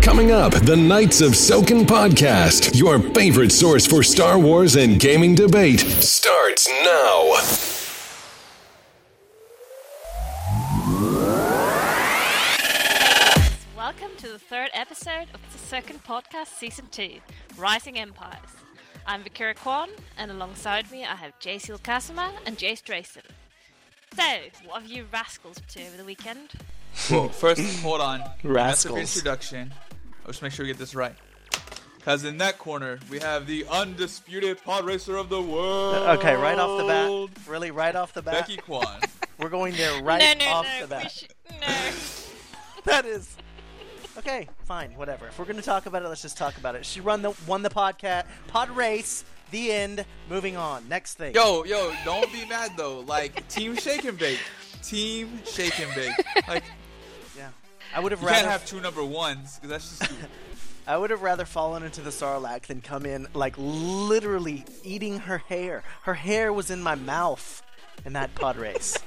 Coming up, the Knights of Soken podcast, your favorite source for Star Wars and gaming debate, starts now. Welcome to the third episode of the Soken podcast season 2, Rising Empires. I'm Vikira Kwan, and alongside me I have Jace Kasama and Jace Drayson. So, what have you rascals up to over the weekend? Well, first, hold on. Rascals. Massive introduction. Let's make sure we get this right. Because in that corner, we have the undisputed pod racer of the world. Okay, right off the bat. Really, right off the bat? Becky Kwan. We're going there right off the bat. No. That is... Okay, fine, whatever. If we're going to talk about it, let's just talk about it. She won the podcast, pod race, the end, moving on. Next thing. Yo, don't be mad though. Like, Team Shake and Bake. Team Shake and Bake. Like, Yeah. I would have you rather... can't have two number ones, because that's just stupid. I would have rather fallen into the Sarlacc than come in, like, literally eating her hair. Her hair was in my mouth in that pod race.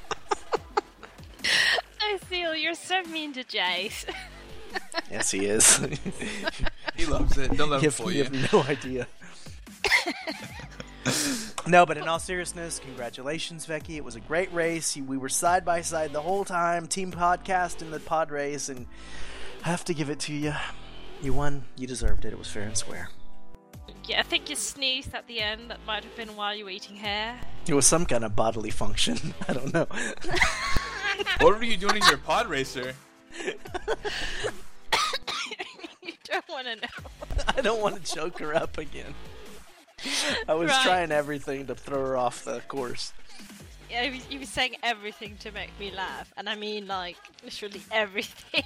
Oh, Seal, you're so mean to Jace. Yes, he is. He loves it. Don't let him fool You you. have no idea. No, but in all seriousness, congratulations, Becky. It was a great race. We were side by side the whole time, team podcast in the pod race, and I have to give it to you. You won. You deserved it. It was fair and square. Yeah, I think you sneezed at the end. That might have been while you were eating hair. It was some kind of bodily function. I don't know. What were you doing in your pod racer? You don't want to know. I don't want to choke her up again. I was trying everything to throw her off the course. Yeah, you were saying everything to make me laugh, and I mean, like, literally everything.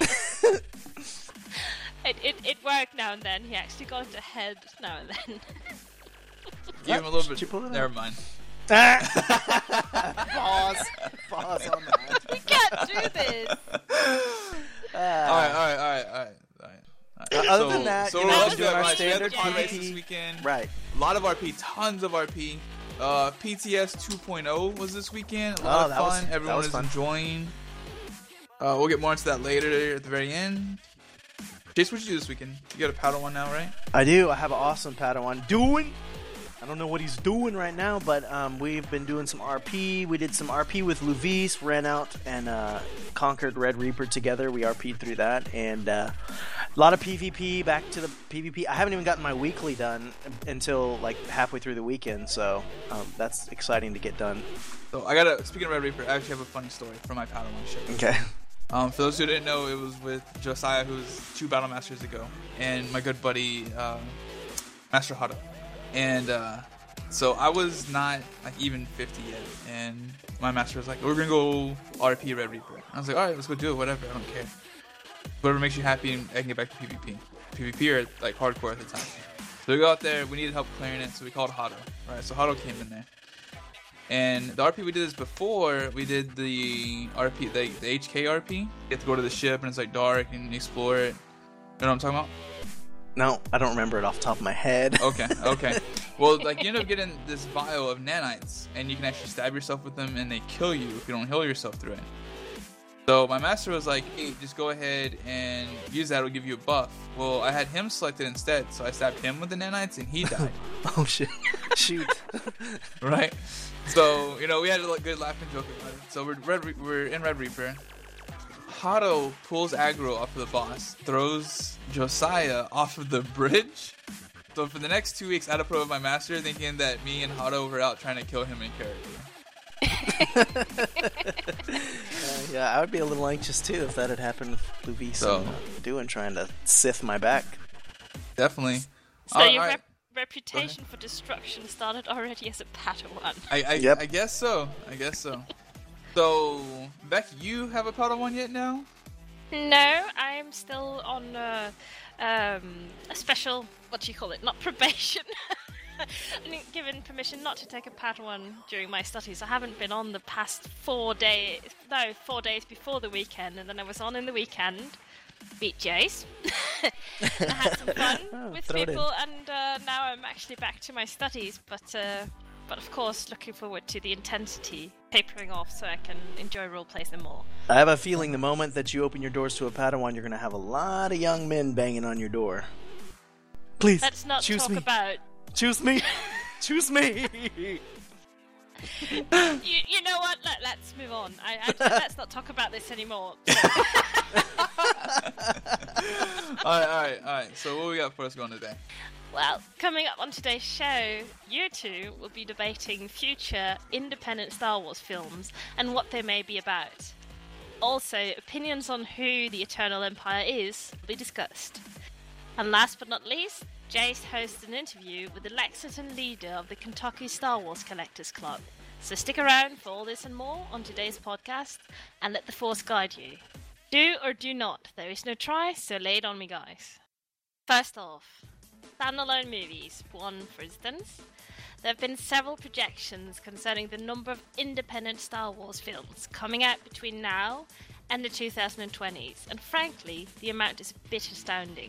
It worked now and then. He actually got into head now and then. Give him a little Did you pull bit. it Never out? mind. Pause on that. We can't do this. Alright. Other than that, so you we're know, all just good. doing our Right, we had the standard pod race this PvP. weekend. Right. A lot of RP, tons of RP. PTS 2.0 was this weekend. A lot of that fun. was Everyone is fun. enjoying. We'll get more into that later at the very end. Jace, what did you do this weekend? You got a Padawan now, right? I do. I have an awesome Padawan doing. I don't know what he's doing right now, but we've been doing some RP. We did some RP with Luvis, ran out and conquered Red Reaper together. We RP'd through that, and a lot of PvP, back to the PvP. I haven't even gotten my weekly done until like halfway through the weekend, so that's exciting to get done. So speaking of Red Reaper, I actually have a funny story from my Padawan ship. Okay. For those who didn't know, it was with Josiah, who's 2 Battle Masters ago, and my good buddy, Master Hado. And so I was not like even 50 yet, and my master was like, "We're gonna go RP Red Reaper." I was like, "All right, let's go do it. Whatever, I don't care. Whatever makes you happy, and I can get back to PvP. PvP are like hardcore at the time." So we go out there. We needed help clearing it, so we called Hado. Right, so Hado came in there, and the RP we did this before. We did the RP, the HK RP. You have to go to the ship, and it's like dark, and explore it. You know what I'm talking about? No, I don't remember it off the top of my head. Okay. Well, like, you end up getting this vial of nanites, and you can actually stab yourself with them, and they kill you if you don't heal yourself through it. So my master was like, "Hey, just go ahead and use that. It'll give you a buff." Well, I had him selected instead, so I stabbed him with the nanites, and he died. Oh shit! Shoot! Right? So, you know, we had a good laugh and joke about it. So we're in Red Reaper. Hado pulls aggro off of the boss, throws Josiah off of the bridge. So for the next 2 weeks, I had to put up with my master, thinking that me and Hado were out trying to kill him in character. Yeah, I would be a little anxious too if that had happened with Luvis and trying to sith my back. Definitely. So your reputation for destruction started already as a Padawan. I guess so. So, Beck, you have a Padawan yet now? No, I'm still on a special, what do you call it, not probation. I've been given permission not to take a Padawan during my studies. I haven't been on the past 4 days, 4 days before the weekend, and then I was on in the weekend, beat Jace. I had some fun with people, and now I'm actually back to my studies, but but of course looking forward to the intensity tapering off so I can enjoy roleplay some more. I have a feeling the moment that you open your doors to a Padawan, you're going to have a lot of young men banging on your door. Please, let's not choose talk me. about... Choose me! Choose me! You know what? Let's move on. Let's not talk about this anymore. Alright. So what we got for us going today? Well, coming up on today's show, you two will be debating future independent Star Wars films and what they may be about. Also, opinions on who the Eternal Empire is will be discussed. And last but not least, Jace hosts an interview with the Lexington leader of the Kentucky Star Wars Collectors Club. So stick around for all this and more on today's podcast, and let the Force guide you. Do or do not, there is no try, so lay it on me, guys. First off, standalone movies. One, for instance, there have been several projections concerning the number of independent Star Wars films coming out between now and the 2020s, and frankly, the amount is a bit astounding.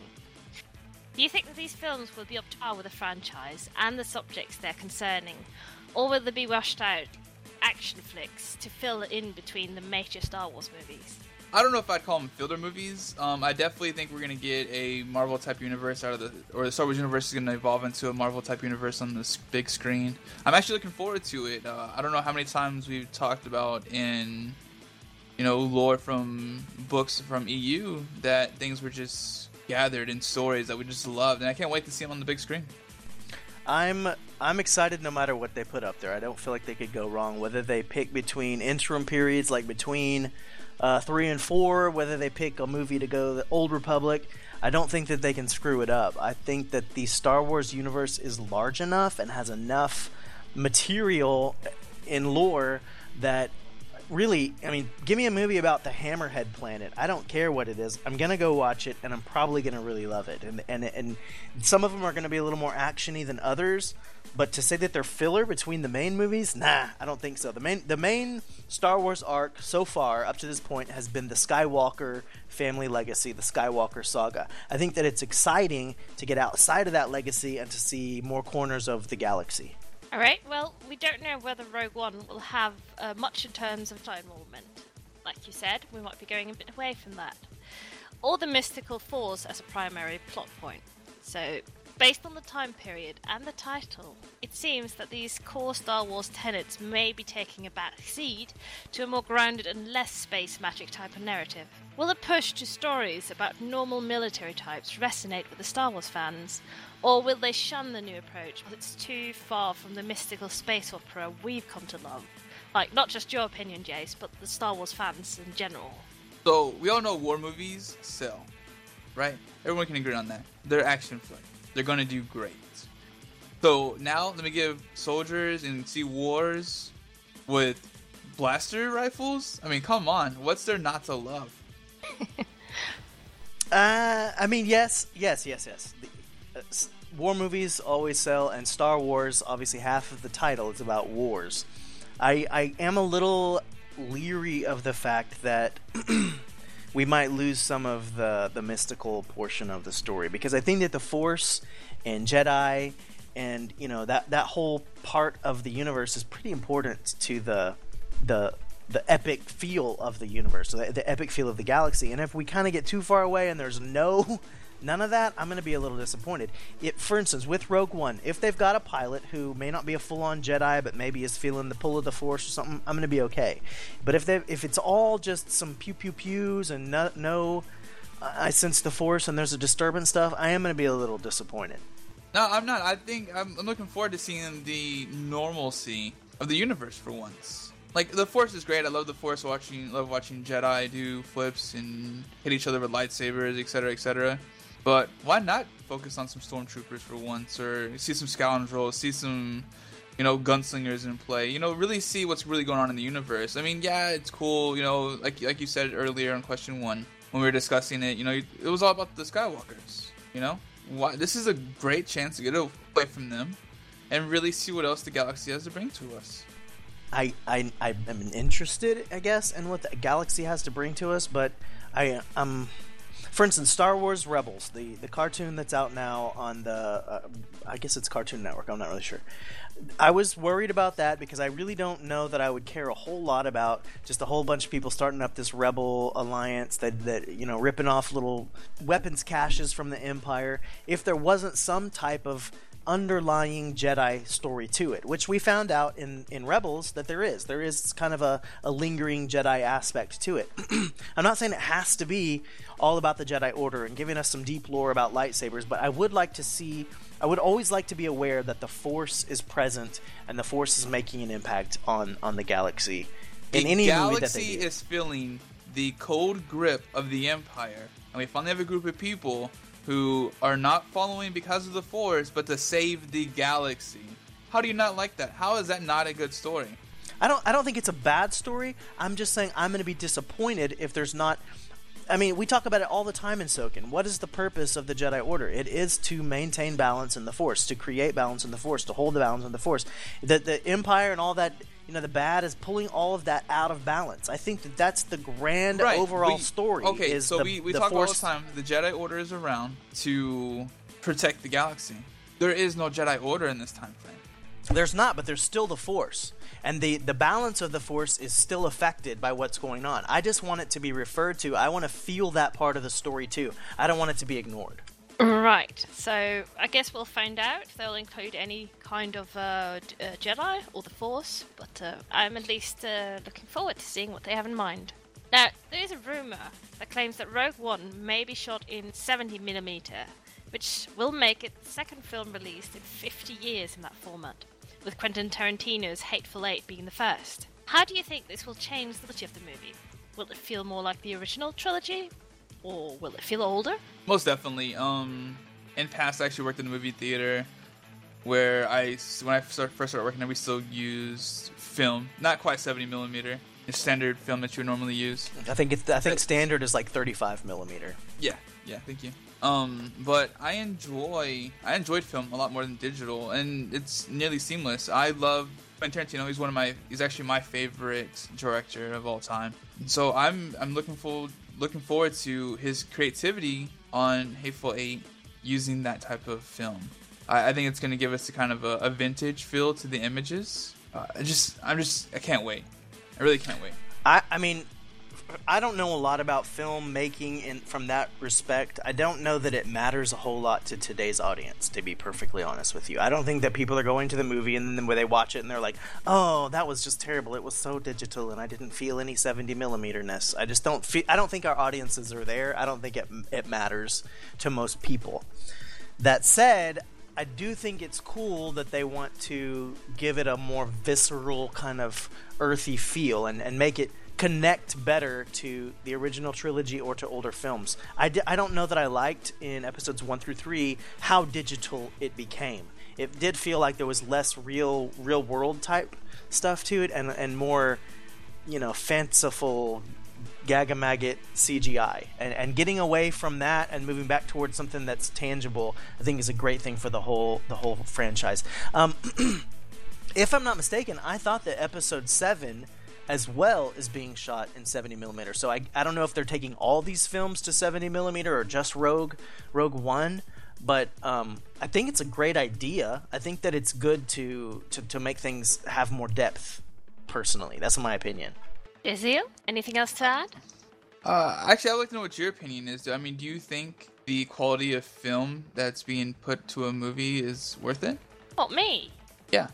Do you think that these films will be up to par with the franchise and the subjects they're concerning, or will they be washed out action flicks to fill in between the major Star Wars movies? I don't know if I'd call them filler movies. I definitely think we're going to get a Marvel-type universe or the Star Wars universe is going to evolve into a Marvel-type universe on this big screen. I'm actually looking forward to it. I don't know how many times we've talked about in, lore from books from EU that things were just gathered in stories that we just loved, and I can't wait to see them on the big screen. I'm excited no matter what they put up there. I don't feel like they could go wrong. Whether they pick between interim periods, like between 3 and 4, whether they pick a movie to go the Old Republic, I don't think that they can screw it up. I think that the Star Wars universe is large enough and has enough material in lore that really, give me a movie about the Hammerhead planet. I don't care what it is. I'm gonna go watch it, and I'm probably gonna really love it. And some of them are gonna be a little more actiony than others. But to say that they're filler between the main movies, nah, I don't think so. The main Star Wars arc so far up to this point has been the Skywalker family legacy, the Skywalker saga. I think that it's exciting to get outside of that legacy and to see more corners of the galaxy. Alright, well, we don't know whether Rogue One will have much in terms of time movement. Like you said, we might be going a bit away from that. Or the mystical Force as a primary plot point. So, based on the time period and the title, it seems that these core Star Wars tenets may be taking a back seat to a more grounded and less space magic type of narrative. Will the push to stories about normal military types resonate with the Star Wars fans? Or will they shun the new approach because it's too far from the mystical space opera we've come to love? Like, not just your opinion, Jace, but the Star Wars fans in general. So, we all know war movies sell, right? Everyone can agree on that. They're action flick. They're going to do great. So, now let me give soldiers and see wars with blaster rifles? Come on. What's there not to love? Yes. War movies always sell, and Star Wars, obviously half of the title is about wars. I am a little leery of the fact that we might lose some of the mystical portion of the story, because I think that the Force and Jedi and that whole part of the universe is pretty important to the epic feel of the universe, the epic feel of the galaxy. And if we kind of get too far away and there's none of that, I'm going to be a little disappointed. For instance, with Rogue One, if they've got a pilot who may not be a full-on Jedi, but maybe is feeling the pull of the Force or something, I'm going to be okay. But if it's all just some pew-pew-pews and no, I sense the Force and there's a disturbance stuff, I am going to be a little disappointed. No, I'm not. I think I'm looking forward to seeing the normalcy of the universe for once. Like, the Force is great. I love the Force. Love watching Jedi do flips and hit each other with lightsabers, etc., etc. But why not focus on some stormtroopers for once, or see some scoundrels, see some, gunslingers in play. Really see what's really going on in the universe. Yeah, it's cool. Like you said earlier in question 1 when we were discussing it. It was all about the Skywalkers. Why? This is a great chance to get away from them and really see what else the galaxy has to bring to us. I'm interested, I guess, in what the galaxy has to bring to us, but I'm For instance, Star Wars Rebels, the cartoon that's out now on the, I guess it's Cartoon Network, I'm not really sure. I was worried about that because I really don't know that I would care a whole lot about just a whole bunch of people starting up this rebel alliance that you know, ripping off little weapons caches from the Empire if there wasn't some type of underlying Jedi story to it, which we found out in Rebels that there is kind of a lingering Jedi aspect to it. I'm not saying it has to be all about the Jedi Order and giving us some deep lore about lightsabers, but I would always like to be aware that the Force is present and the Force is making an impact on the galaxy in any movie that they do. The galaxy is feeling the cold grip of the Empire, and we finally have a group of people who are not following because of the Force, but to save the galaxy. How do you not like that? How is that not a good story? I don't think it's a bad story. I'm just saying I'm going to be disappointed if there's not. I mean, we talk about it all the time in Soken. What is the purpose of the Jedi Order? It is to maintain balance in the Force, to create balance in the Force, to hold the balance in the Force. The Empire and all that, you know, the bad is pulling all of that out of balance. I think that's the grand overall story. Okay, is so the, we the talk Force. all the time. The Jedi Order is around to protect the galaxy. There is no Jedi Order in this time frame. There's not, but there's still the Force. And the balance of the Force is still affected by what's going on. I just want it to be referred to. I want to feel that part of the story too. I don't want it to be ignored. Right, so I guess we'll find out if they'll include any kind of Jedi or the Force, but I'm at least looking forward to seeing what they have in mind. Now, there is a rumour that claims that Rogue One may be shot in 70mm, which will make it the second film released in 50 years in that format, with Quentin Tarantino's Hateful Eight being the first. How do you think this will change the quality of the movie? Will it feel more like the original trilogy? Or will it feel older? Most definitely. In past, I actually worked in a movie theater where when I first started working there, we still used film, not quite 70mm, the standard film that you would normally use. I think standard is like 35mm. Yeah, thank you. But I enjoyed film a lot more than digital, and it's nearly seamless. I love Quentin Tarantino. He's actually my favorite director of all time. So I'm looking forward to his creativity on Hateful Eight using that type of film. I think it's going to give us a kind of a vintage feel to the images. I can't wait. I really can't wait. I mean, I don't know a lot about filmmaking from that respect. I don't know that it matters a whole lot to today's audience, to be perfectly honest with you. I don't think that people are going to the movie and then when they watch it and they're like, oh, that was just terrible. It was so digital and I didn't feel any 70mm-ness. I don't think our audiences are there. I don't think it matters to most people. That said, I do think it's cool that they want to give it a more visceral kind of earthy feel and make it connect better to the original trilogy or to older films. I don't know that I liked in episodes 1 through 3 how digital it became. It did feel like there was less real world type stuff to it and more, you know, fanciful Gag-a-maggot CGI. And getting away from that and moving back towards something that's tangible, I think is a great thing for the whole franchise. If I'm not mistaken, I thought that episode 7 as well is being shot in 70mm. So I don't know if they're taking all these films to 70mm or just Rogue One, but I think it's a great idea. I think that it's good to make things have more depth, personally. That's my opinion. Izzy, anything else to add? Actually, I'd like to know what your opinion is. I mean, do you think the quality of film that's being put to a movie is worth it? What, me? Yeah.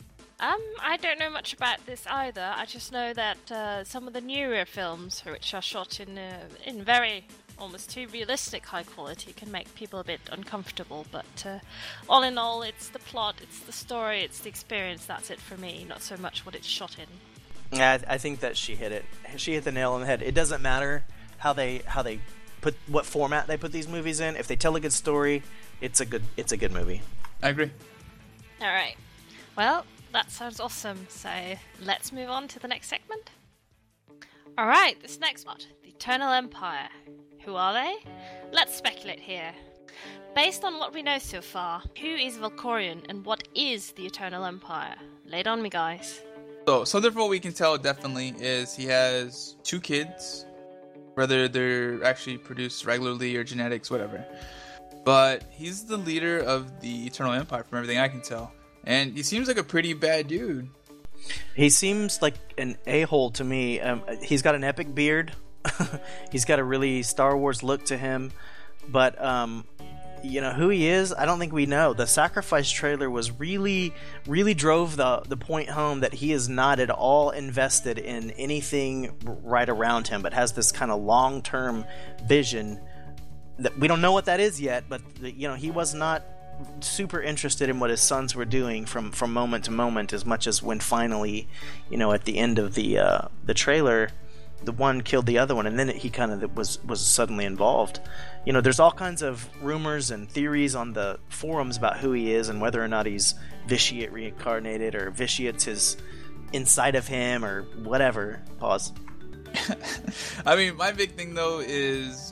I don't know much about this either. I just know that some of the newer films, which are shot in very almost too realistic high quality, can make people a bit uncomfortable. But all in all, it's the plot, it's the story, it's the experience. That's it for me. Not so much what it's shot in. Yeah, I think that she hit it. She hit the nail on the head. It doesn't matter how they put what format they put these movies in. If they tell a good story, it's a good movie. I agree. All right. Well, that sounds awesome. So let's move on to the next segment. All right, this next part, the Eternal Empire. Who are they? Let's speculate here. Based on what we know so far, who is Valkorion and what is the Eternal Empire? Lay it on me, guys. So something from what we can tell definitely is he has 2 kids, whether they're actually produced regularly or genetics, whatever. But he's the leader of the Eternal Empire, from everything I can tell, and he seems like a pretty bad dude. He seems like an a-hole to me. He's got an epic beard. He's got a really Star Wars look to him, but who he is, I don't think we know. The Sacrifice trailer was really drove the point home that he is not at all invested in anything right around him, but has this kind of long-term vision that we don't know what that is yet, but he was not super interested in what his sons were doing from moment to moment, as much as when finally, at the end of the trailer, the one killed the other one, and then he kind of was suddenly involved. There's all kinds of rumors and theories on the forums about who he is and whether or not he's Vitiate reincarnated, or Vitiate's his inside of him, or whatever. Pause. I mean, my big thing though is,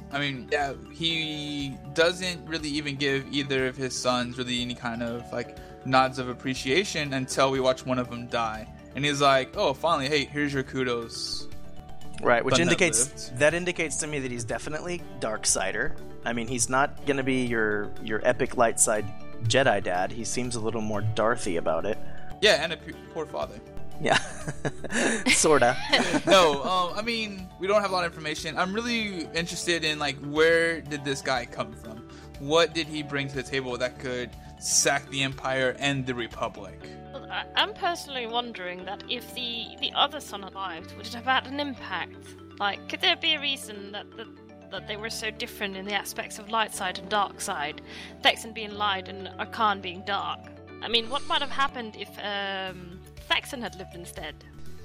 he doesn't really even give either of his sons really any kind of like nods of appreciation until we watch one of them die, and he's like, "Oh, finally, hey, here's your kudos." Right, which indicates to me that he's definitely Darksider. I mean, he's not going to be your epic light side Jedi dad. He seems a little more Darthy about it. Yeah, and a poor father. Yeah, sorta. No, we don't have a lot of information. I'm really interested in like, where did this guy come from? What did he bring to the table that could sack the Empire and the Republic? Well, I'm personally wondering that if the other son arrived, would it have had an impact? Like, could there be a reason that they were so different in the aspects of light side and dark side? Thexan being light and Arkan being dark. I mean, what might have happened if Thexan had lived instead?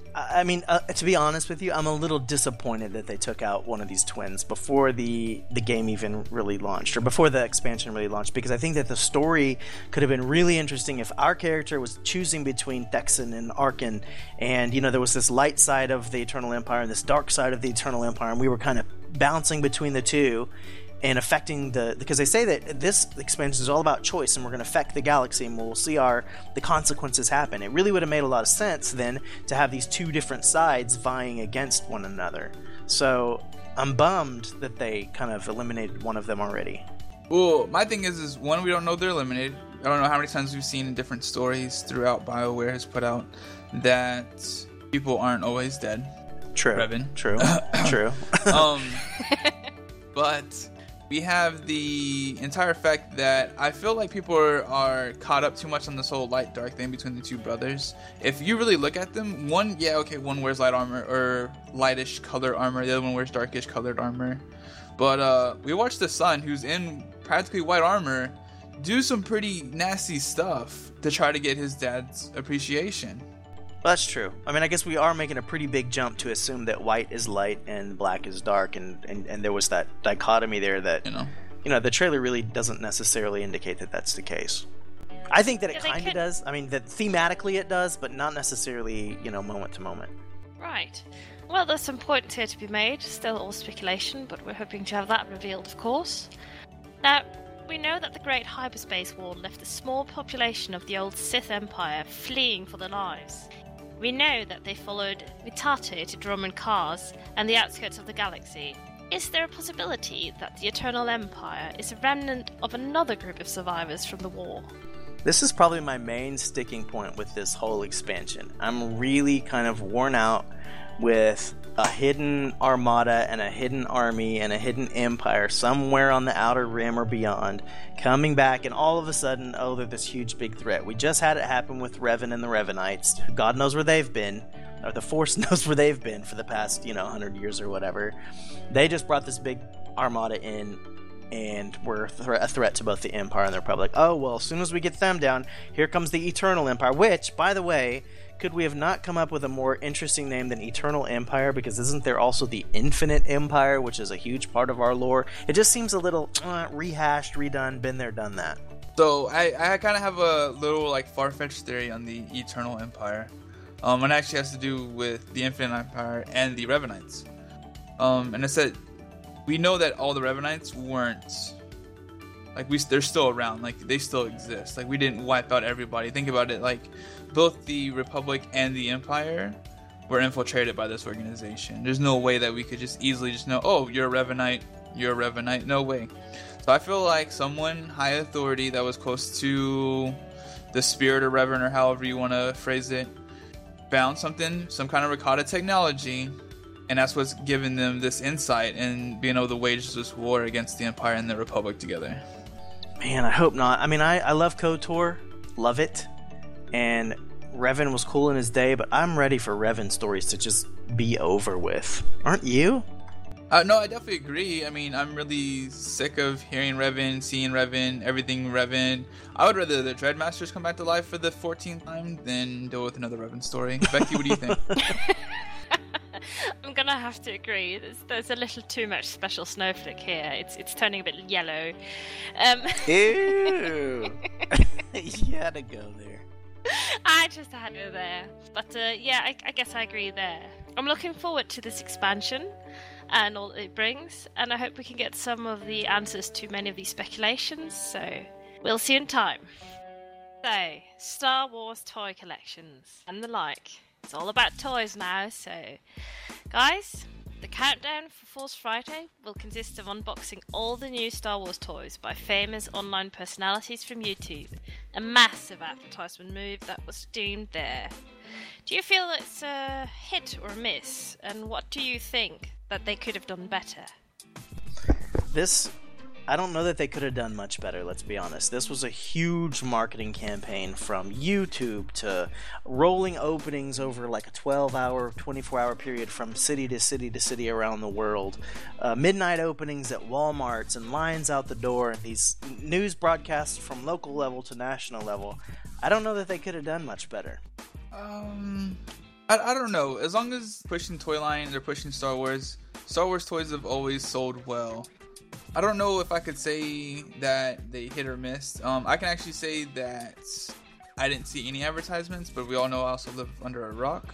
To be honest with you, I'm a little disappointed that they took out one of these twins before the game even really launched, or before the expansion really launched, because I think that the story could have been really interesting if our character was choosing between Thexan and Arkan, and there was this light side of the Eternal Empire and this dark side of the Eternal Empire, and we were kind of bouncing between the two and affecting because they say that this expansion is all about choice, and we're going to affect the galaxy, and we'll see the consequences happen. It really would have made a lot of sense then to have these two different sides vying against one another. So I'm bummed that they kind of eliminated one of them already. Well, my thing is one, we don't know they're eliminated. I don't know how many times we've seen in different stories throughout BioWare has put out that people aren't always dead. True. Revan. True. True. But we have the entire fact that I feel like people are caught up too much on this whole light-dark thing between the two brothers. If you really look at them, one wears light armor, or lightish colored armor, the other one wears darkish colored armor. But we watched the son, who's in practically white armor, do some pretty nasty stuff to try to get his dad's appreciation. Well, that's true. I guess we are making a pretty big jump to assume that white is light and black is dark, and there was that dichotomy there that, the trailer really doesn't necessarily indicate that that's the case. I think that it kind of does. That thematically it does, but not necessarily, moment to moment. Right. Well, there's some points here to be made. Still all speculation, but we're hoping to have that revealed, of course. Now, we know that the Great Hyperspace War left a small population of the old Sith Empire fleeing for their lives. We know that they followed Vitate to Dromund Kaas and the outskirts of the galaxy. Is there a possibility that the Eternal Empire is a remnant of another group of survivors from the war? This is probably my main sticking point with this whole expansion. I'm really kind of worn out with a hidden armada and a hidden army and a hidden empire somewhere on the Outer Rim or beyond coming back, and all of a sudden, they're this huge big threat. We just had it happen with Revan and the Revanites. God knows where they've been, or the Force knows where they've been for the past 100 years or whatever. They just brought this big armada in and were a threat to both the Empire and the Republic. As soon as we get them down, here comes the Eternal Empire, which, by the way, could we have not come up with a more interesting name than Eternal Empire? Because isn't there also the Infinite Empire, which is a huge part of our lore? It just seems a little rehashed, redone, been there, done that. So I kind of have a little far-fetched theory on the Eternal Empire. And it actually has to do with the Infinite Empire and the Revanites. And it said, we know that all the Revanites weren't... they're still around. They still exist. We didn't wipe out everybody. Think about it. Both the Republic and the Empire we're infiltrated by this organization. There's no way that we could just easily just know, oh, you're a Revanite, you're a Revanite. No way. So I feel like someone high authority that was close to the spirit of Revan, or however you want to phrase it, found something, some kind of Rakata technology, and that's what's given them this insight and being able to wage this war against the Empire and the Republic together. Man, I hope not. I mean, I love KOTOR, love it, and Revan was cool in his day, but I'm ready for Revan stories to just be over with. Aren't you? No, I definitely agree. I mean, I'm really sick of hearing Revan, seeing Revan, everything Revan. I would rather the Dreadmasters come back to life for the 14th time than deal with another Revan story. Becky, what do you think? I'm gonna have to agree. There's a little too much special snowflake here. It's turning a bit yellow. Ew. You had to go there. I just had it there. But yeah, I guess I agree there. I'm looking forward to this expansion and all it brings, and I hope we can get some of the answers to many of these speculations, so we'll see in time. So, Star Wars toy collections and the like. It's all about toys now, so guys, the countdown for Force Friday will consist of unboxing all the new Star Wars toys by famous online personalities from YouTube. A massive advertisement move that was deemed there. Do you feel it's a hit or a miss? And what do you think that they could have done better? I don't know that they could have done much better, let's be honest. This was a huge marketing campaign, from YouTube to rolling openings over like a 12-hour, 24-hour period from city to city to city around the world. Midnight openings at Walmarts and lines out the door, and these news broadcasts from local level to national level. I don't know that they could have done much better. I don't know. As long as pushing toy line, they're pushing Star Wars toys have always sold well. I don't know if I could say that they hit or missed. I can actually say that I didn't see any advertisements, but we all know I also live under a rock.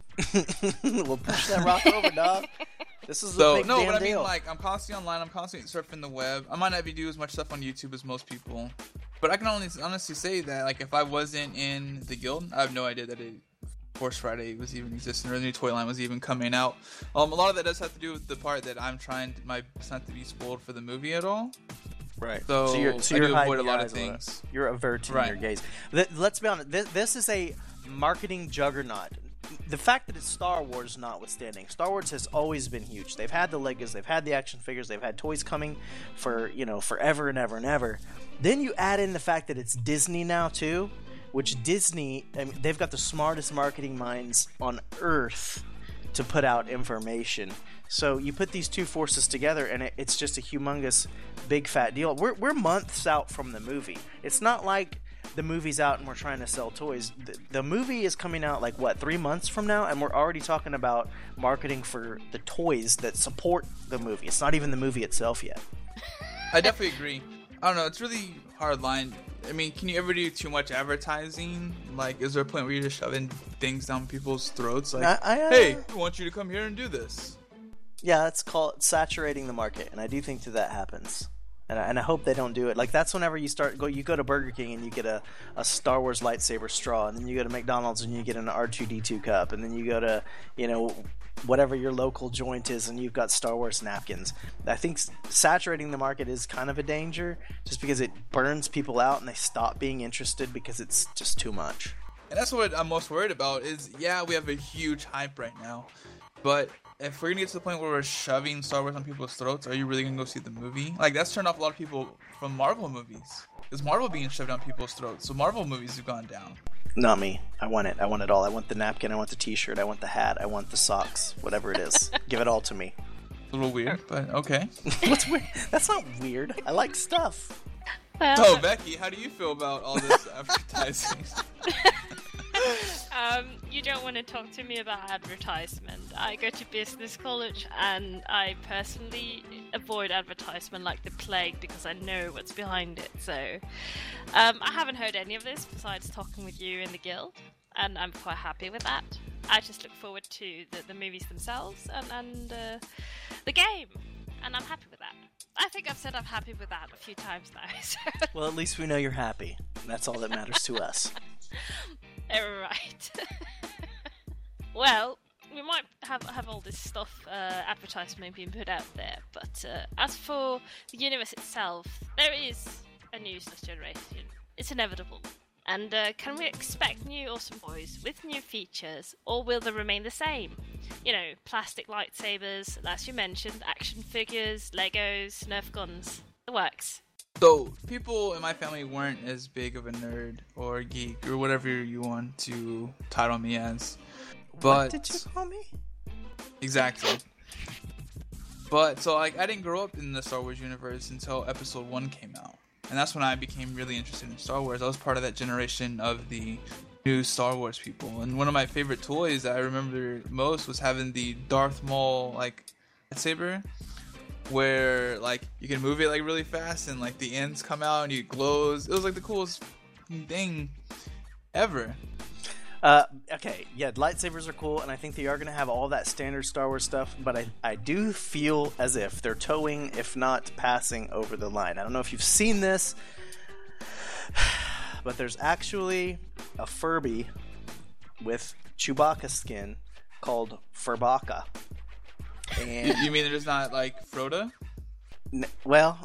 We'll push that rock over, dog. This is a big no, damn but I mean, deal. like, I'm constantly online. I'm constantly surfing the web. I might not be doing as much stuff on YouTube as most people, but I can only honestly say that, like, if I wasn't in the guild, I have no idea that Force Friday was even existing, or the new toy line was even coming out. A lot of that does have to do with the part that I'm trying my best not to be spoiled for the movie at all. Right. So you're I do avoid a lot of eyes on it. things. You're averting Right. your gaze. Let's be honest. This is a marketing juggernaut. The fact that it's Star Wars notwithstanding, Star Wars has always been huge. They've had the Legos, they've had the action figures, they've had toys coming for, forever and ever and ever. Then you add in the fact that it's Disney now too, which Disney, I mean, they've got the smartest marketing minds on earth to put out information. So you put these two forces together, and it's just a humongous, big fat deal. We're months out from the movie. It's not like the movie's out and we're trying to sell toys. The movie is coming out 3 months from now, and we're already talking about marketing for the toys that support the movie. It's not even the movie itself yet. I definitely agree. I don't know. It's really hard line. I mean, can you ever do too much advertising? Like, is there a point where you're just shoving things down people's throats? Like, hey, we want you to come here and do this. Yeah, it's called saturating the market, and I do think that happens. And I hope they don't do it. Like, that's whenever you go to Burger King and you get a Star Wars lightsaber straw, and then you go to McDonald's and you get an R2-D2 cup, and then you go to, whatever your local joint is and you've got Star Wars napkins. I think saturating the market is kind of a danger, just because it burns people out and they stop being interested because it's just too much. And that's what I'm most worried about is, yeah, we have a huge hype right now, but if we're gonna get to the point where we're shoving Star Wars on people's throats, are you really gonna go see the movie? Like, that's turned off a lot of people from Marvel movies. Is Marvel being shoved down people's throats? So Marvel movies have gone down. Not me. I want it. I want it all. I want the napkin. I want the t-shirt. I want the hat. I want the socks. Whatever it is. Give it all to me. A little weird, but okay. What's weird? That's not weird. I like stuff. Well, So, Becky, how do you feel about all this advertising? you don't want to talk to me about advertisement. I go to business college and I personally avoid advertisement like the plague because I know what's behind it. So I haven't heard any of this besides talking with you in the guild, and I'm quite happy with that. I just look forward to the movies themselves and the game, and I'm happy with that. I think I've said I'm happy with that a few times now. So. Well, at least we know you're happy. That's all that matters to us. Right. Well, we might have all this stuff advertisement being put out there, but as for the universe itself, there is a new Next Generation. It's inevitable. And can we expect new awesome toys with new features, or will they remain the same? You know, plastic lightsabers, as you mentioned, action figures, Legos, Nerf guns, the works. So, people in my family weren't as big of a nerd or geek or whatever you want to title me as. But What did you call me? Exactly. But, so, like, I didn't grow up in the Star Wars universe until Episode 1 came out. And that's when I became really interested in Star Wars. I was part of that generation of the new Star Wars people. And one of my favorite toys that I remember most was having the Darth Maul, like, lightsaber, where, like, you can move it, like, really fast and, like, the ends come out and it glows. It was, like, the coolest thing ever. Okay, yeah, lightsabers are cool, and I think they are going to have all that standard Star Wars stuff, but I do feel as if they're towing, if not passing, over the line. I don't know if you've seen this, but there's actually a Furby with Chewbacca skin called Furbacca. And You mean there's not, like, Frodo? well...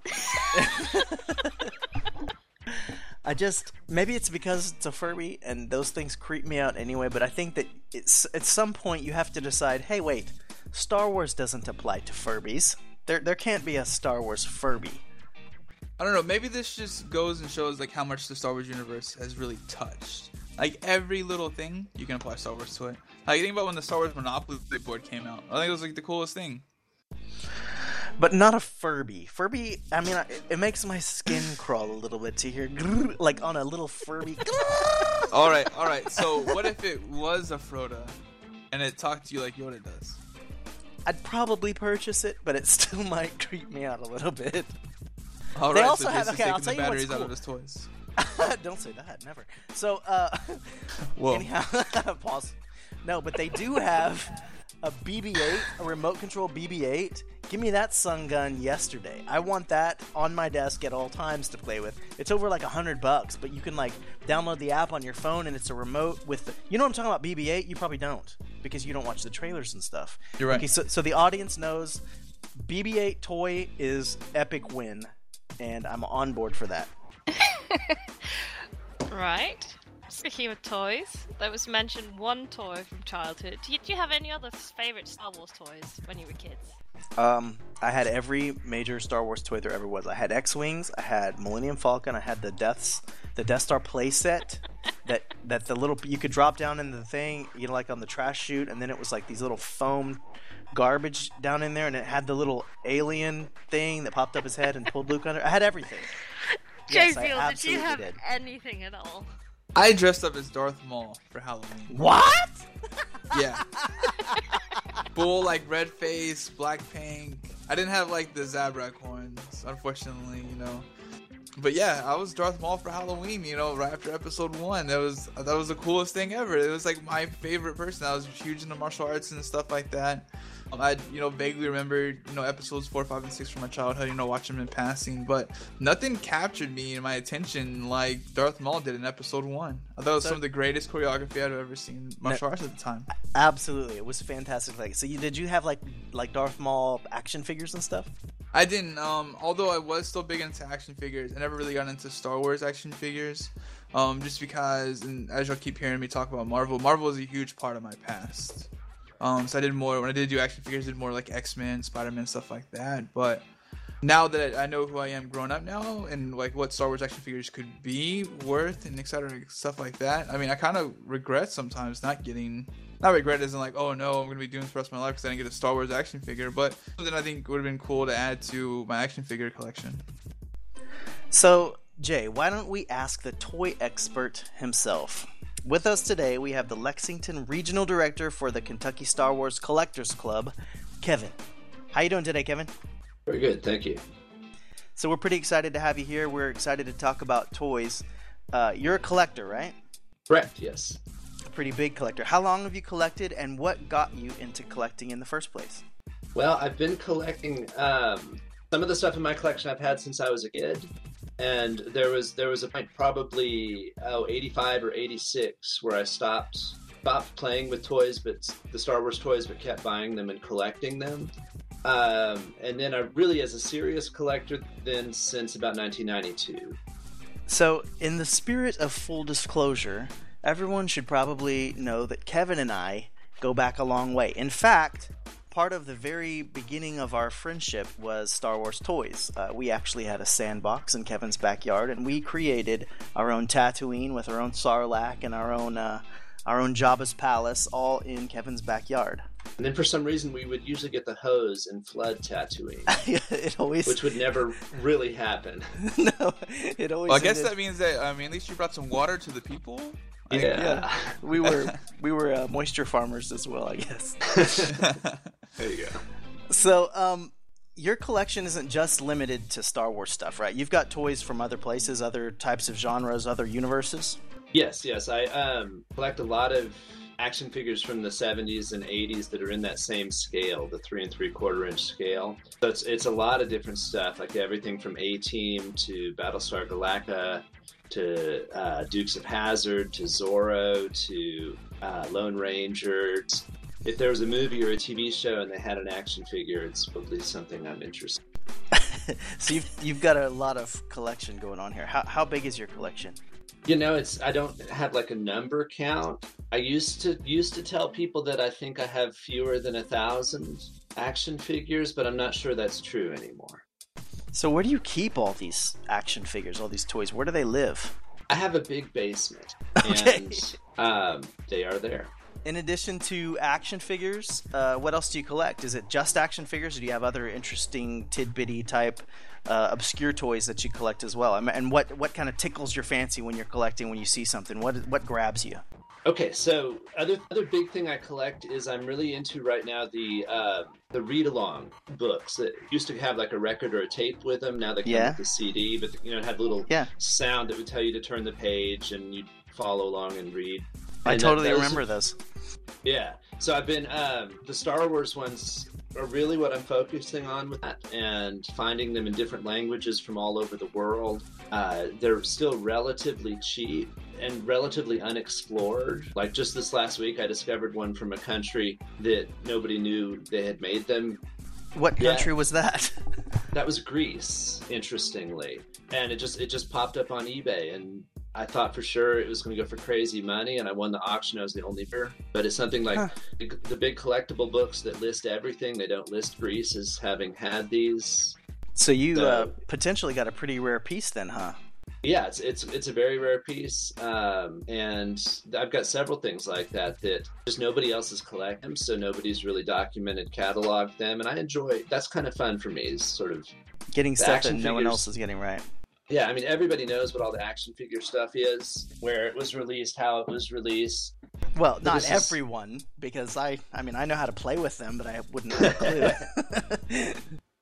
maybe it's because it's a Furby and those things creep me out anyway, but I think that it's at some point you have to decide, hey, wait, Star Wars doesn't apply to Furbies. There can't be a Star Wars Furby. I don't know, maybe this just goes and shows, like, how much the Star Wars universe has really touched. Like, every little thing, you can apply Star Wars to it. Like, think about when the Star Wars Monopoly board came out. I think it was, like, the coolest thing. But not a Furby. Furby, I mean, it makes my skin crawl a little bit to hear, like on a little Furby. Alright, so what if it was a Frodo and it talked to you like Yoda does? I'd probably purchase it, but it still might creep me out a little bit. Alright, They also so have- Jason's okay, I'll taking tell the you what's batteries out cool. of his toys. Don't say that, never. So, Whoa. anyhow, pause. No, but they do have a BB-8, a remote control BB-8. Give me that sun gun yesterday. I want that on my desk at all times to play with. It's over like $100, but you can like download the app on your phone and it's a remote with the... You know what I'm talking about, BB-8? You probably don't because you don't watch the trailers and stuff. You're right. Okay, so the audience knows BB-8 toy is epic win, and I'm on board for that. Right. Speaking of toys, there was mentioned one toy from childhood. Did you have any other favourite Star Wars toys when you were kids? I had every major Star Wars toy there ever was. I had X-Wings, I had Millennium Falcon, I had the Death Star playset that the little you could drop down in the thing, you know, like on the trash chute, and then it was like these little foam garbage down in there, and it had the little alien thing that popped up his head and pulled Luke under. I had everything. Yes, I Jay Field, did you absolutely have did. anything at all? I dressed up as Darth Maul for Halloween. What? Yeah. Full, like, red face, black paint. I didn't have, like, the Zabrak horns, unfortunately, you know. But yeah, I was Darth Maul for Halloween, you know, right after episode 1. That was the coolest thing ever. It was, like, my favorite person. I was huge into martial arts and stuff like that. I, you know, vaguely remember, you know, episodes 4, 5, and 6 from my childhood, you know, watching them in passing. But nothing captured me and my attention like Darth Maul did in episode 1. I thought it was some of the greatest choreography I'd ever seen martial arts at the time. Absolutely, it was fantastic. Like, so did you have like Darth Maul action figures and stuff? I didn't, although I was still big into action figures. I never really got into Star Wars action figures, just because, and as you'll keep hearing me talk about Marvel is a huge part of my past. So I did more, when I did do action figures, I did more like X-Men, Spider-Man, stuff like that. But now that I know who I am grown up now, and like what Star Wars action figures could be worth, and etc., stuff like that, I mean, I kind of regret sometimes not regret isn't like, oh no, I'm going to be doing this for the rest of my life because I didn't get a Star Wars action figure, but something I think would have been cool to add to my action figure collection. So, Jay, why don't we ask the toy expert himself? With us today, we have the Lexington Regional Director for the Kentucky Star Wars Collectors Club, Kevin. How you doing today, Kevin? Very good, thank you. So we're pretty excited to have you here. We're excited to talk about toys. You're a collector, right? Correct, yes. A pretty big collector. How long have you collected, and what got you into collecting in the first place? Well, I've been collecting some of the stuff in my collection I've had since I was a kid. And there was a point, probably 85 or 86, where I stopped stopped playing with toys, but the Star Wars toys, but kept buying them and collecting them. And then I really, as a serious collector, then since about 1992. So, in the spirit of full disclosure, everyone should probably know that Kevin and I go back a long way. In fact, part of the very beginning of our friendship was Star Wars toys. We actually had a sandbox in Kevin's backyard, and we created our own Tatooine with our own Sarlacc and our own Jabba's palace, all in Kevin's backyard. And then for some reason, we would usually get the hose and flood Tatooine, It always, which would never really happen. no, it always. Well, I guess ended- that means that at least you brought some water to the people. Yeah. we were moisture farmers as well, I guess. There you go. So, your collection isn't just limited to Star Wars stuff, right? You've got toys from other places, other types of genres, other universes. Yes. I collect a lot of action figures from the 70s and 80s that are in that same scale, the 3 3/4 inch scale. So it's a lot of different stuff, like everything from A-Team to Battlestar Galactica to Dukes of Hazzard to Zorro to Lone Ranger. If there was a movie or a TV show and they had an action figure, it's probably something I'm interested in. So you've got a lot of collection going on here. How big is your collection? You know, I don't have like a number count. I used to tell people that I think I have fewer than 1,000 action figures, but I'm not sure that's true anymore. So where do you keep all these action figures, all these toys? Where do they live? I have a big basement, Okay. and they are there. In addition to action figures, what else do you collect? Is it just action figures, or do you have other interesting tidbitty type obscure toys that you collect as well? And what kind of tickles your fancy when you're collecting, when you see something? What grabs you? Okay, so other big thing I collect is I'm really into right now the read-along books that used to have like a record or a tape with them. Now they come with the CD, but it had a little sound that would tell you to turn the page and you'd follow along and read. I totally remember those. Yeah, so I've been the Star Wars ones are really what I'm focusing on with that, and finding them in different languages from all over the world. They're still relatively cheap and relatively unexplored. Like just this last week, I discovered one from a country that nobody knew they had made them. What country was that? That was Greece, interestingly, and it just popped up on eBay, and I thought for sure it was going to go for crazy money, and I won the auction. I was the only bidder. But it's something like the big collectible books that list everything. They don't list Greece as having had these. So you potentially got a pretty rare piece then, huh? Yeah, it's a very rare piece, and I've got several things like that just nobody else is collecting them, so nobody's really documented, cataloged them, and I enjoy. That's kind of fun for me, is sort of getting stuff that no one else is getting right. Yeah, I mean, everybody knows what all the action figure stuff is, where it was released, how it was released. Well, not everyone, because I know how to play with them, but I wouldn't have a clue.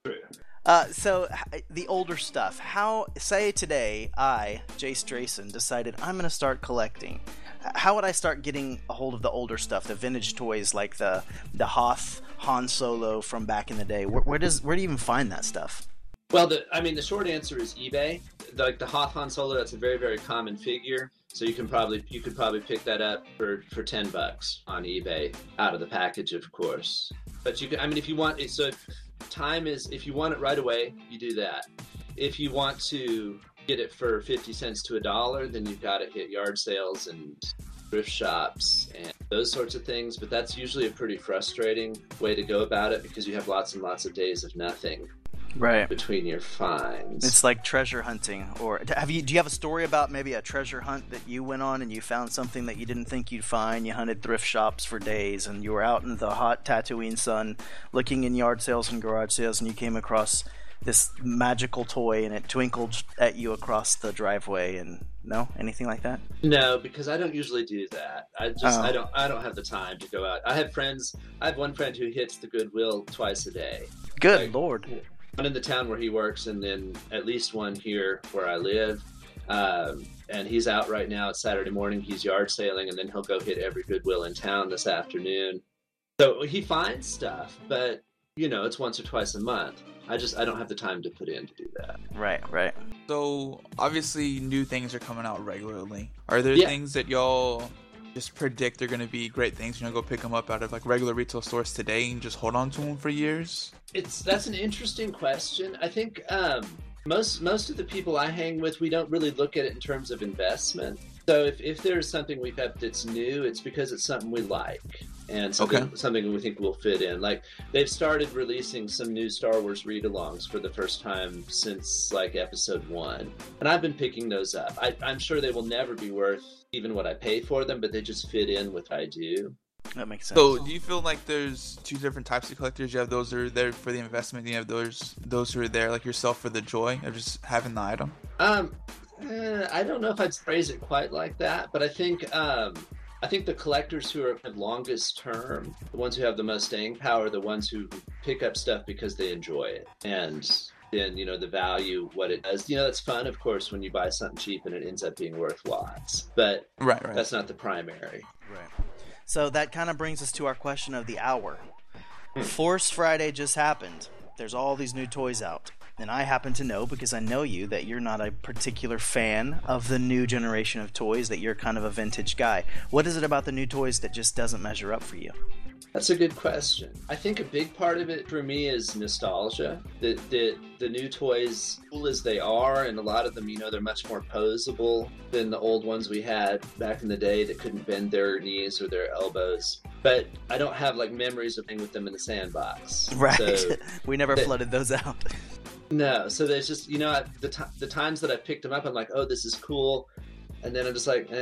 So the older stuff. Say today, Jay Strayson, decided I'm going to start collecting. How would I start getting a hold of the older stuff, the vintage toys like the Hoth Han Solo from back in the day? Where do you even find that stuff? Well, the short answer is eBay. Like the Hoth Han Solo, that's a very, very common figure. So you could probably pick that up for $10 on eBay out of the package, of course. But you can, if you want it, so if you want it right away, you do that. If you want to get it for 50 cents to $1, then you've got to hit yard sales and thrift shops and those sorts of things. But that's usually a pretty frustrating way to go about it, because you have lots and lots of days of nothing. Right. Between your finds. It's like treasure hunting. Or do you have a story about maybe a treasure hunt that you went on and you found something that you didn't think you'd find? You hunted thrift shops for days and you were out in the hot Tatooine sun looking in yard sales and garage sales, and you came across this magical toy and it twinkled at you across the driveway. And no, anything like that? No, because I don't usually do that. I don't have the time to go out. I have one friend who hits the Goodwill twice a day. Good Lord. One in the town where he works, and then at least one here where I live. And he's out right now. It's Saturday morning. He's yard sailing, and then he'll go hit every Goodwill in town this afternoon. So he finds stuff, but it's once or twice a month. I don't have the time to put in to do that. Right. So obviously new things are coming out regularly. Are there things that y'all just predict they're going to be great things, go pick them up out of like regular retail stores today and just hold on to them for years? That's an interesting question. I think most of the people I hang with, we don't really look at it in terms of investment. So if there's something we've had that's new, it's because it's something we like and something we think will fit in. Like they've started releasing some new Star Wars read-alongs for the first time since like episode 1, and I've been picking those up. I'm sure they will never be worth even what I pay for them, but they just fit in with what I do. That makes sense. So, do you feel like there's two different types of collectors? You have those who are there for the investment, and you have those who are there, like yourself, for the joy of just having the item? I don't know if I'd phrase it quite like that, but I think the collectors who are longest term, the ones who have the most staying power, are the ones who pick up stuff because they enjoy it. And then, the value, what it does. It's fun, of course, when you buy something cheap and it ends up being worth lots. But right. That's not the primary. Right. So that kind of brings us to our question of the hour. Force Friday just happened. There's all these new toys out. And I happen to know, because I know you, that you're not a particular fan of the new generation of toys, that you're kind of a vintage guy. What is it about the new toys that just doesn't measure up for you? That's a good question. I think a big part of it for me is nostalgia. The new toys, cool as they are, and a lot of them, they're much more posable than the old ones we had back in the day that couldn't bend their knees or their elbows. But I don't have memories of playing with them in the sandbox. Right. So we never flooded those out. No. So there's just, the times that I picked them up, I'm like, oh, this is cool. And then I'm just like,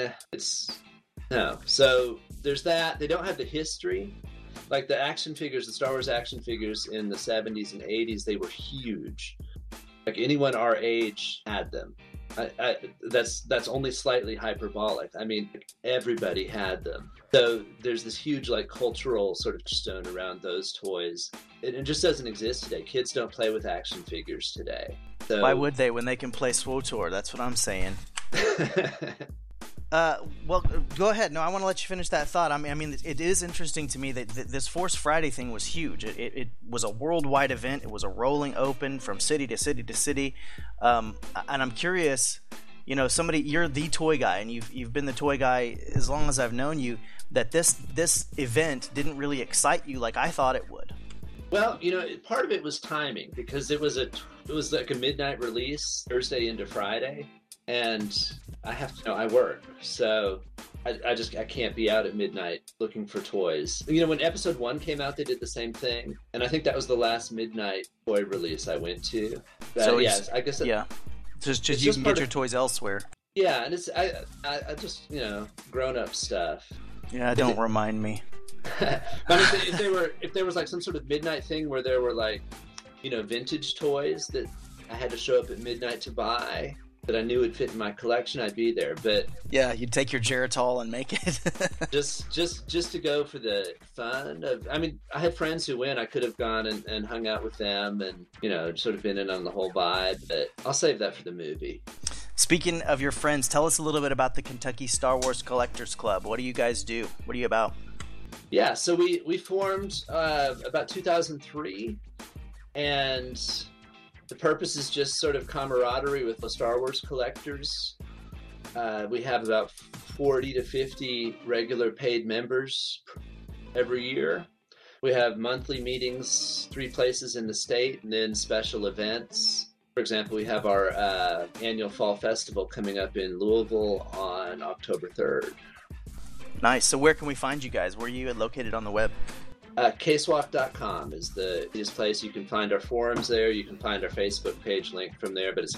no. So there's that. They don't have the history. Like the action figures, the Star Wars action figures in the 70s and 80s, they were huge. Like anyone our age had them. That's only slightly hyperbolic. I mean, everybody had them. So there's this huge cultural sort of stone around those toys. It just doesn't exist today. Kids don't play with action figures today. So, why would they when they can play SWTOR? That's what I'm saying. Well, go ahead. No, I want to let you finish that thought. I mean, it is interesting to me that this Force Friday thing was huge. It was a worldwide event. It was a rolling open from city to city to city. And I'm curious, you're the toy guy, and you've been the toy guy as long as I've known you, that this event didn't really excite you like I thought it would. Well, part of it was timing, because it was like a midnight release, Thursday into Friday. And I have to I work, so I can't be out at midnight looking for toys. When episode 1 came out, they did the same thing, and I think that was the last midnight toy release I went to. So yes, I guess. Just you can get your toys elsewhere. Yeah, and it's I just grown up stuff. Yeah, don't remind me. But if there was some sort of midnight thing where there were vintage toys that I had to show up at midnight to buy, that I knew would fit in my collection, I'd be there. But yeah, you'd take your Geritol and make it. just to go for the fun of. I mean, I had friends who went. I could have gone and hung out with them, and sort of been in on the whole vibe. But I'll save that for the movie. Speaking of your friends, tell us a little bit about the Kentucky Star Wars Collectors Club. What do you guys do? What are you about? Yeah, so we formed about 2003, and the purpose is just sort of camaraderie with the Star Wars collectors. We have about 40 to 50 regular paid members every year. We have monthly meetings, 3 places in the state, and then special events. For example, we have our annual Fall Festival coming up in Louisville on October 3rd. Nice. So where can we find you guys? Where are you located on the web? Kswap.com is the easiest place. You can find our forums there. You can find our Facebook page link from there, but it's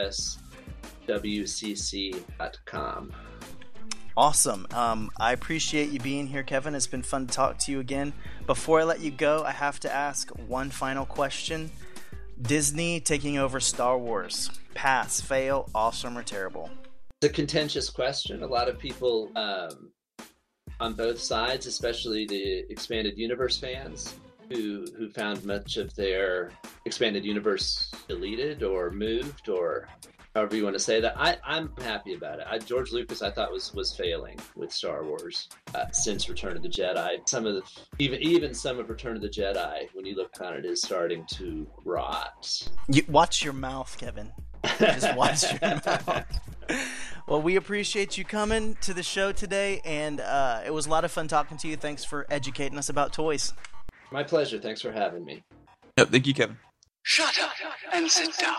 kswcc.com. Awesome. I appreciate you being here, Kevin. It's been fun to talk to you again. Before I let you go, I have to ask one final question. Disney taking over Star Wars. Pass, fail, awesome, or terrible? It's a contentious question. A lot of people on both sides, especially the Expanded Universe fans, who found much of their Expanded Universe deleted or moved, or however you want to say that. I'm happy about it. George Lucas, I thought was failing with Star Wars since Return of the Jedi. Some of even some of Return of the Jedi, when you look on it, is starting to rot. Watch your mouth, Kevin. Just watch your mouth. Well, we appreciate you coming to the show today, and it was a lot of fun talking to you. Thanks for educating us about toys. My pleasure. Thanks for having me. Yep, thank you, Kevin. Shut up and sit down.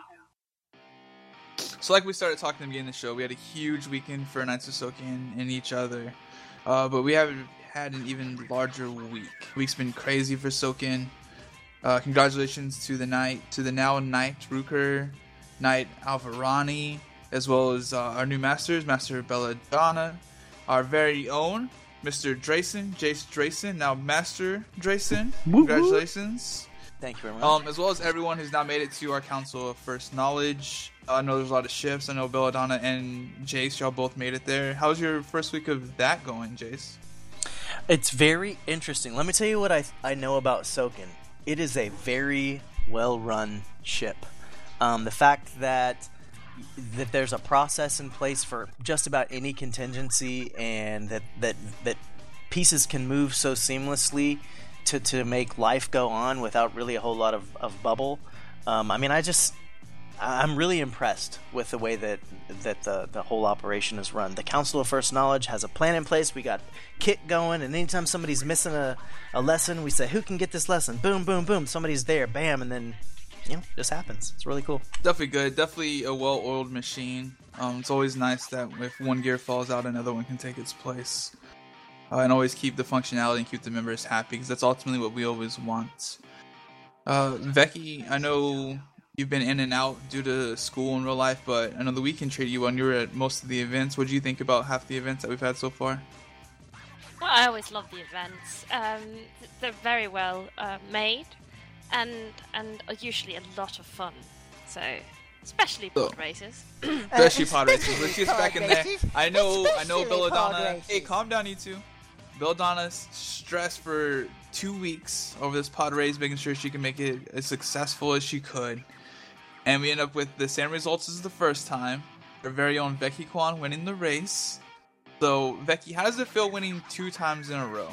So like we started talking at the beginning of the show, we had a huge weekend for Knights of Soken and each other. But we have had an even larger week. Week's been crazy for Soken. Congratulations to the now Knight Ruker, Knight Alvarani, as well as our new masters, Master Belladonna, our very own Mr. Drayson, Jace Drayson, now Master Drayson. Congratulations. Thank you very much. As well as everyone who's now made it to our Council of First Knowledge. I know there's a lot of shifts. I know Belladonna and Jace, y'all both made it there. How's your first week of that going, Jace? It's very interesting. Let me tell you what I know about Soken. It is a very well-run ship. The fact that there's a process in place for just about any contingency, and that pieces can move so seamlessly to make life go on without really a whole lot of bubble. I'm really impressed with the way that the whole operation is run. The Council of First Knowledge has a plan in place. We got Kit going, and anytime somebody's missing a lesson, we say, who can get this lesson? Boom, boom, boom. Somebody's there. Bam. And then, just happens. It's really cool. Definitely good. Definitely a well-oiled machine. It's always nice that if one gear falls out, another one can take its place. And always keep the functionality and keep the members happy, because that's ultimately what we always want. Vecchi, I know you've been in and out due to school and real life, but I know the weekend treated you well, and you were at most of the events. What do you think about half the events that we've had so far? Well, I always love the events. They're very well made, and are usually a lot of fun. So, especially pod races. Especially pod races. Let's get back in there. I know Belladonna. Hey, calm down, you two. Belladonna's stressed for 2 weeks over this pod race, making sure she can make it as successful as she could. And we end up with the same results as the first time. Our very own Vecchi Kwan winning the race. So, Vecchi, how does it feel winning 2 times in a row?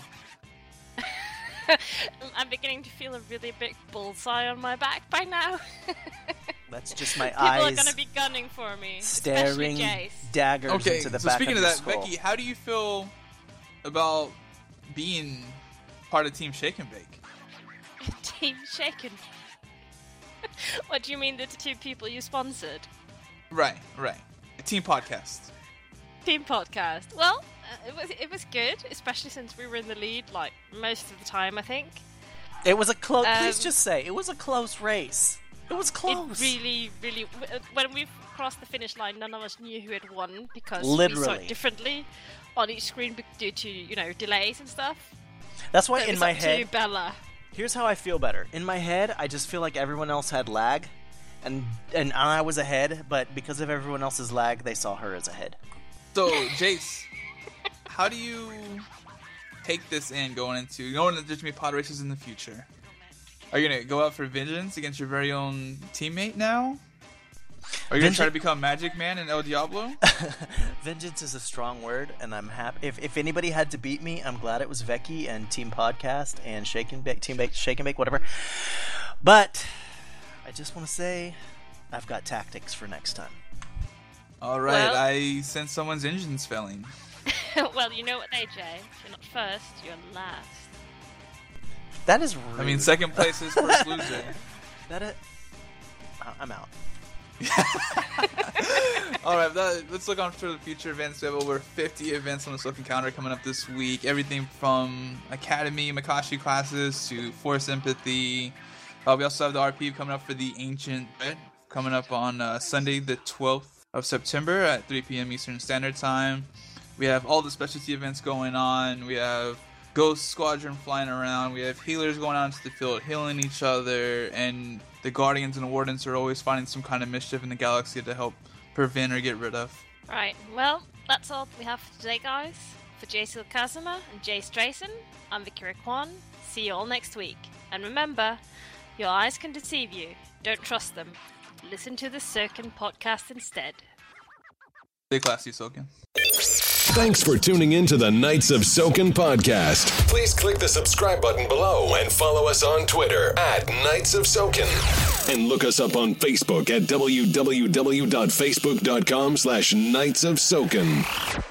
I'm beginning to feel a really big bullseye on my back by now. That's just my People eyes. are going to be gunning for me. Staring daggers into the back of your skull. Speaking of that, Vecchi, how do you feel about being part of Team Shake and Bake? Team Shake and What do you mean, the 2 people you sponsored? Right. Team podcast. Team podcast. Well, it was good, especially since we were in the lead like most of the time, I think. It was a close. Please just say it was a close race. It was close. It really. When we crossed the finish line, none of us knew who had won because we saw it differently on each screen due to delays and stuff. That's why so in my head, to Bella. Here's how I feel better. In my head, I just feel like everyone else had lag, and I was ahead. But because of everyone else's lag, they saw her as ahead. So, Jace, how do you take this in going into knowing that there's going to be pod races in the future? Are you going to go out for vengeance against your very own teammate now? Are you going to try to become Magic Man in El Diablo? Vengeance is a strong word, and I'm happy. If anybody had to beat me, I'm glad it was Vecchi and Team Podcast and Shake and Bake, whatever. But I just want to say I've got tactics for next time. All right, well, I sense someone's engine's failing. Well, you know what they say. If you're not first, you're last. That is rude. I mean, second place is first loser. I'm out. Alright, let's look on to the future events. We have over 50 events on the Soken calendar coming up this week. Everything from Academy, Makashi classes to Force Empathy. We also have the RP coming up for the Ancient Red, coming up on Sunday the 12th of September at 3 p.m. Eastern Standard Time. We have all the specialty events going on. We have Ghost Squadron flying around. We have healers going out into the field healing each other, and the Guardians and Wardens are always finding some kind of mischief in the galaxy to help prevent or get rid of. Right, well, that's all we have for today, guys. For Jace Kazuma and Jace Drayson, I'm Vikira Kwan. See you all next week. And remember, your eyes can deceive you. Don't trust them. Listen to the Soken podcast instead. Stay classy, Soken. Thanks for tuning in to the Knights of Soken podcast. Please click the subscribe button below and follow us on Twitter @Knights of Soken. And look us up on Facebook at www.facebook.com/Knights of Soken.